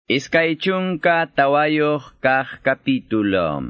Iskaychunka tawayoq kaq capítulo.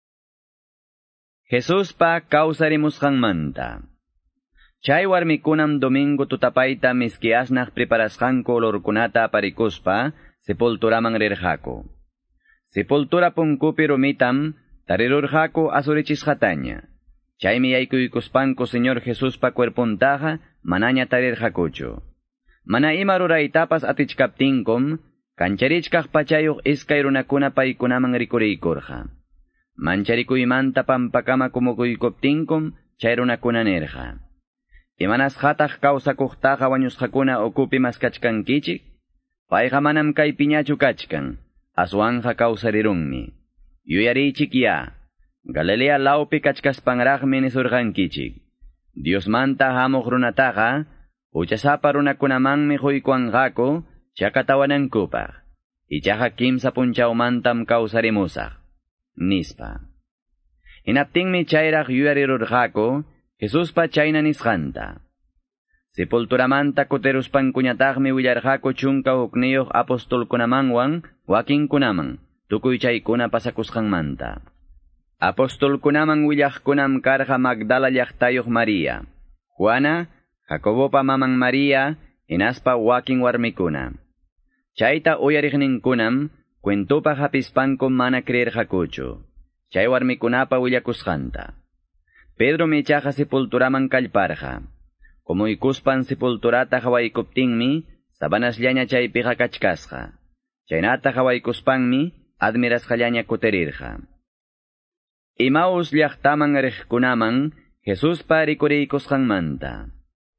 Jesuspa kawsarimusqanmanta. Chay warmikunam domingo tutapayta miski asnaq preparasqanku olorkunata aparikuspa sepulturaman rirqaku. Sepultura punkupi rumitam tarirurqaku asurichisqataña. Chaymi yaykuykuspanku Señor Jesuspa cuerpuntaqa manaña tarirqakuchu. Mana ima ruraytapas atichkaptinkum kancharichkaq pachayuq iskay runakuna paykunaman rikuriykurqa. Mancharikuymanta pampakama kumukuykuptinkum chay runakuna nirqa. Imanasqataq kawsakuqtaqa wañusqakuna ukupi maskachkankichik? Payqa manam kaypiñachu kachkan, aswanja kawsarirunmi. Yuyarichik ya, Galilea lawpi kachkaspanraqmi nisurqankichik. Diosmanta hamuq runataqa, uchasapa runakunamanmi quykuanqaku, chakatawanankupaq. Ichaqa kimsa punchawmantam kawsarimusaq, nispa. Hinaptinmi chayraq yuyarirurqaku, Jesuspa chayna nisqanta. Sepulturamanta kuteruspankuñataqmi willarqaku chunka hukniyuq apostolkunamanwan wakinkunaman, tukuy chaykuna pasakusqanmanta. Apostolkunaman willaqkunam karqa Magdala llaqtayuq María, Juana, Jacobopa maman María, hinaspa wakin warmikuna. Chayta uyariqninkunam cuentupa hapispanku mana creerqakuchu. Chay warmikunapa willakusqanta. Pedro michaqa sepulturaman kallparqa. Kumuykuspan sepulturata hawaykuptinmi, sabanasllaña chaypiqa kachkasqa. Chaynata hawaykuspanmi, admirasqallaña kuterirqa. Imaus llaqtaman riqkunaman, Jesuspa rikuriykusqanmanta.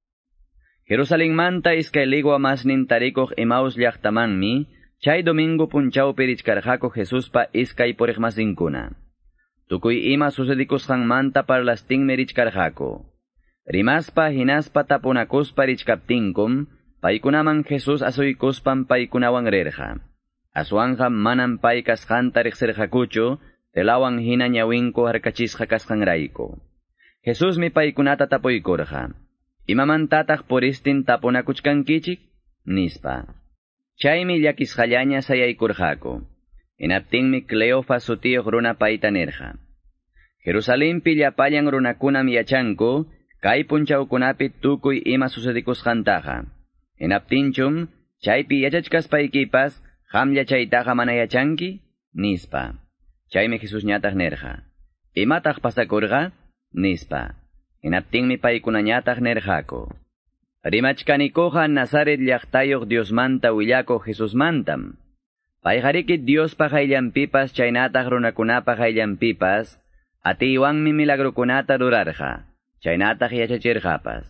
Jerusalenmanta iskay ligwa masnin tarikuq Imaus llaqtamanmi, chay domingo punchawpi richkarqaku Jesuspa iskay puriqmasinkuna. Tukuy ima sucedikusqanmanta parlastinmi richkarqaku. Rimaspa hinaspa tapunakuspa richkaptinkum, paykunaman Jesus asuykuspan paykunawan rirqa. Aswanja manam pay kasqanta riqsirqakuchu, telawan hina ñawinku harkachisqa kasqanrayku. Jesusmi paykunata tapuykurqa. Imamantataq puristin tapunakuchkankichik? Nispa. Chaymi llakisqallaña sayaykurqaku. Hinaptinmi Cleofas sutiyuq runa payta nirqa. Jerusalempi llapallan runakunam yachanku, kay punchawkunapi tukuy ima sucedikusqantaqa. Hinaptinchum, chaypi yachachkaspaykipas, qamlla chaytaqa mana yachanki? Nispa. Chaymi Jesus ñataq nirqa. Imataq pasakurqa? Nispa. Hinaptinmi paykunañataq nirqaku. Rimachkanikuqa Nazaret llaqtayuq Diosmanta willakuq Jesusmantam. Payqariki Diospa qayllanpipas chaynataq runakunapa qayllanpipas, atiwanmi milagrukunata rurarqa, chaynataq yachachirqapas.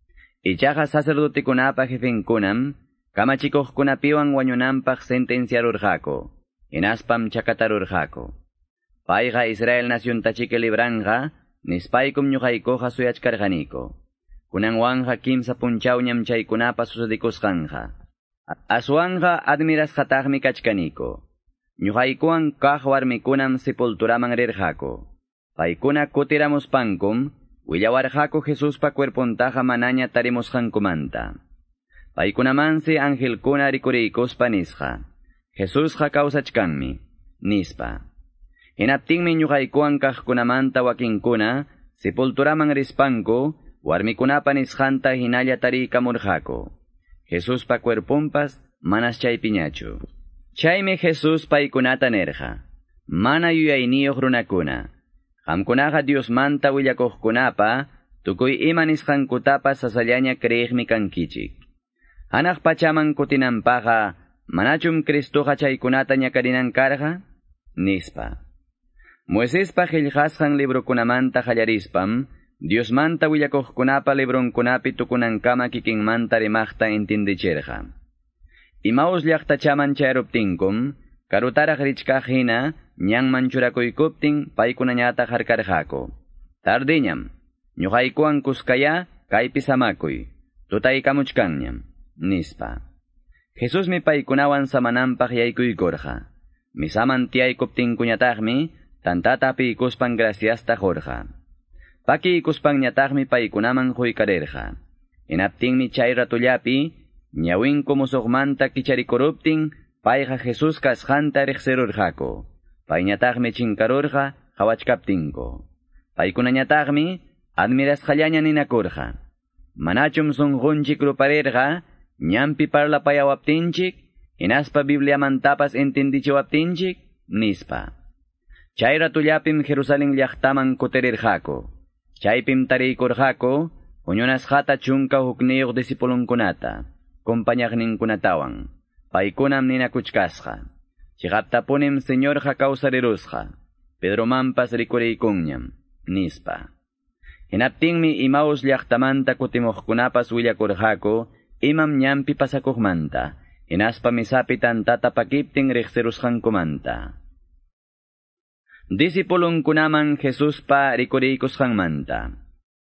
Ichaqa sacerdotikunapa jefenkunam, kamachikuqkunapiwan wañunanpaq sentenciarurqaku, hinaspam chakatarurqaku. Payqa Israel naciontachiki libranqa, nispaykum ñuqaykuqa suyachkarqaniku. Kunanwanqa kimsa punchawñam chaykunapa sucedikusqanqa. Aswanja admirasqataqmi kachkaniko. Ñuqaykuwan kaq warmikunam sepulturaman rirqaku. Paykuna kutiramuspankum, willawarqaku Jesuspa cuerpuntaqa manaña tarimusqankumanta. Paykunamansi angelkuna rikuriykuspa nisqa. Jesusqa kawsachkanmi, nispa. Hinaptinmi ñuqaykuwan kaqkunamanta wakinkuna, sepulturaman rispanku, warmikunapa nisqanta hinalla tariykamurqaku. Jesuspa cuerpunpas manas chaypiñachu. Chaymi Jesus paykunata nirqa. Mana yuyayniyuq runakuna. Qamkunaqa Diosmanta willakuqkunapa, tukuy ima nisqankutapas sasallaña kriyiqmi kankichik. Hanaq pachaman kutinanpaqa, manachum Cristoqa chaykunata ñakarinankarqa? Nispa. Moisespa qillqasqan librukunamanta qallarispam, Diosmanta willakuqkunapa librunkunapi tukunankama kikinmanta rimaqta entendichirqa. Imaus llaqtachaman chayruptinkum, karutaraq richkaq hina, ñanman churakuykuptin paykunañataq harkarqaku. Tardiñam, ñuqaykuwan kuskaya, kaypi samakuy, tutaykamuchkanñam, nispa. Jesusmi paykunawan samananpaq yaykuykurqa. Misaman tiyaykuptinkuñataqmi, tantata apiykuspan graciasta jorqa. Pakiykuspanñataqmi paykunaman quykarirqa. Hinaptinmi chay ratullapi, ñawinku musuqmanta kicharikuruptin, payqa Jesús kasqanta riqsirurqaku. Payñataqmi chinkarurqa hawachkaptinko. Paykunañataqmi admirasqallaña ninakurqa. Manachum sunqunchik ruparirqa, ñampi parlapayawaptinchik, hinaspa Bibliamantapas entendichiwaptinchik, nispa. Chay ratullapim Jerusalén llaqtaman kutirirqaku. Chaypim tariykurqaku, puñunasqata chunka hukniyuq disipulunkunata, compañaqninkunatawan. Paykunam ninakuchkasqa. Chiqaptapunim Señorqa kawsarirusqa. Pedromanpas rikuriykunñam, nispa. Hinaptinmi imaus llaqtamanta kutimuqkunapas willakurqaku, imam ñampi pasakuqmanta, hinaspa misapi tantata pakiptin riqsirusqankumanta. Disipulunkunaman Jesuspa rikuriykusqanmanta.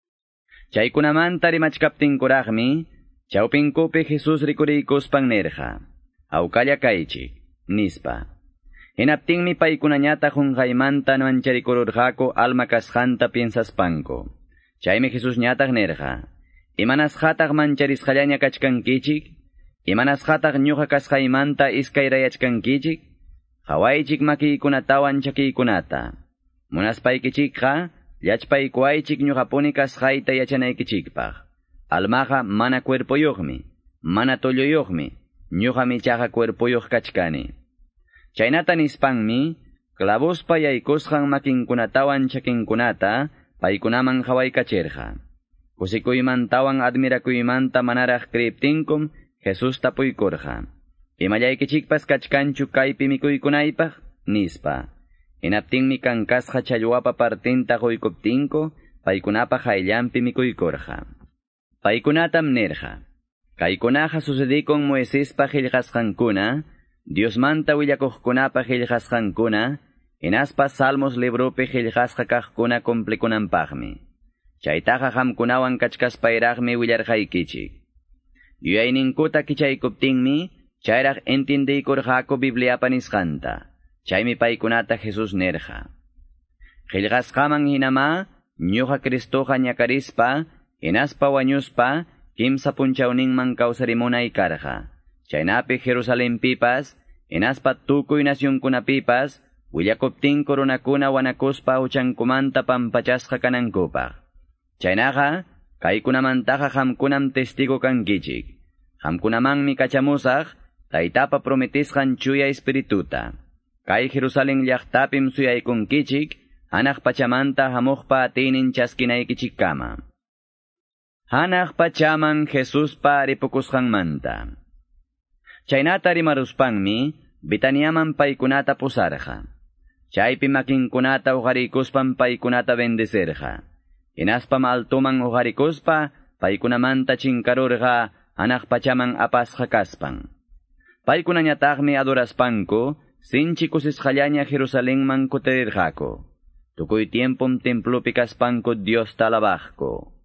Chaykunamanta rimachkaptinkuraqmi, chawpinkupi Jesus rikuriykuspan nirqa. Awkalla kaychik, nispa. Hinaptinmi paykunañata qunqaymanta mancharikururqaku alma kasqanta piensaspanku. Chaymi Jesus ñataq nirqa. Imanasqataq mancharisqallaña kachkankichik, imanasqataq ñuqa kasqaymanta iskayrayachkankichik, qawaychik makiykunatawan chakiykunata. Munaspaykichikqa, llachpaykuaychik ñuqapuni kasqayta yachanaykichikpaq. Almaqa mana cuerpoyuqmi, mana tulluyuqmi, ñuqa michaqa cuerpoyuq kachkani. Chaynata nispanmi, clavuspa yaykusqan makinkunatawan chakinkunata, paykunaman hawaykachirqa. Kusikuymantawan admirakuymanta manaraq kriptinkum, Jesus tapuykurqa. Imallaykichikpas kachkanchu kaypi mikuykunaypaq, nispa. Hinaptinmi kankasqa challwapa partinta quykuptinku, paykunapa hayllampi mikuykurqa. Paykunatam nirqa. Kaykunaqa sucedikun Moisespa qillqasqankuna, Diosmanta willakuqkunapa qillqasqankuna, hinaspa Salmos librupi qillqasqa kaqkuna cumplikunanpaqmi. Chaytaqa qamkunawan kachkaspayraqmi willarqaykichik. Yuyayninkuta kichaykuptinmi, chayraq entendiykurqaku Bibliapa nisqanta. Chaymi paykunata Jesus nirqa. Qillqasqaman hinama, ñuqa Cristoqa ñakarispa, hinaspa wañuspa, kimsa punchawninman kawsarimunay karqa. Chaynapi Jerusalempipas, hinaspa tukuy nasyunkunapipas, willakuptinku runakuna wanakuspa uchankumanta pampachasqa kanankupaq. Chaynaqa, kaykunamantaqa qamkunam testigo kankichik. Qamkunamanmi kachamusaq, Taytapa prometisqan chuya espirituta. Kay Jerusalén llaqtapim suyaykunkichik, hanaq pachamanta hamuqpa atinin chaskinaykichikkama. Hanaq pachaman Jesuspa ripukusqanmanta. Chaynata rimaruspanmi, Betaniaman paykunata pusarqa. Chaypi makinkunata uqarikuspan paykunata bendecirqa. Hinaspam altuman uqarikuspa, paykunamanta chinkarurqa, hanaq pachaman apasqa kaspan. Paykunañataqmi adoraspanku, sinchi kusisqallaña Jerusalénman kutirirqaku. Tukuy tiempum templopi kaspanku Dios talabaqku.